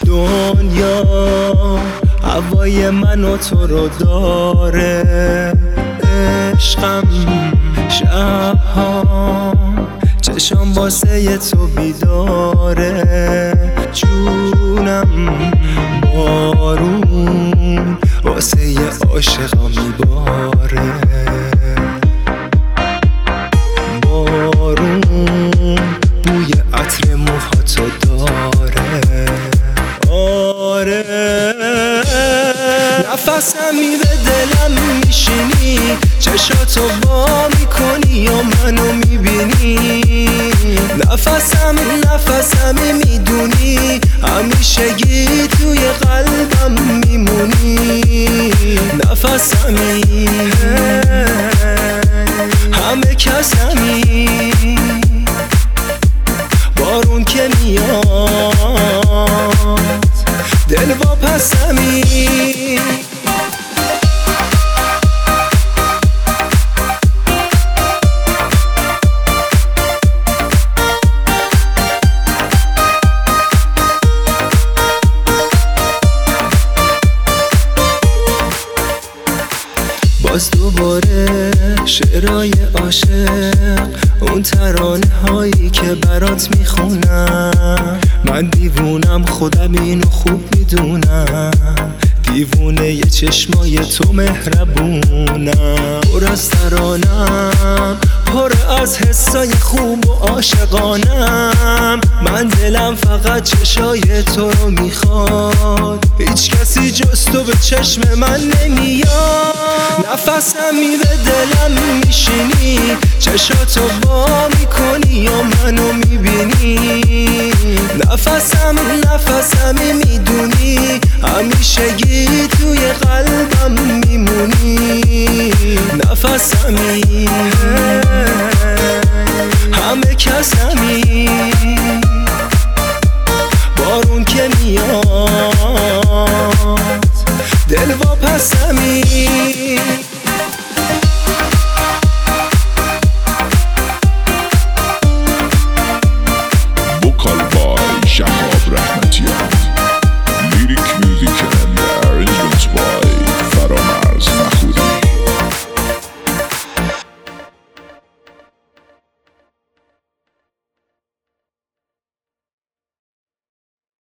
دنیا هوای من و تو رو داره، عشقم شبها چشم واسه تو بیداره، جونم بارون واسه عاشقا میباره، بارون بوی عطر موهاتو داره. آره نفسم میره دلم میشینی، چشاتو وا میکنی و منو میبینی، نفسم میدونی همیشگی توی قلبم میمونی، نفسمی همه کسمی، بارون که میاد دل واپسمی. باز دوباره شعرهای عاشق، اون ترانه هایی که برات میخونم، من دیوونم خودم اینو خوب میدونم، دیوونه یه چشمای تو مهربونم، پر از ترانم پر از حسای خوب و عاشقانم، من دلم فقط چشای تو رو میخواد، هیچ کسی جز تو به چشم من نمیاد، نفسم میره دلم میشینی، چشاتو وا میکنی و منو میبینی، نفسم میدونی همیشگی توی قلبم میمونی، نفسمی همه کسمی.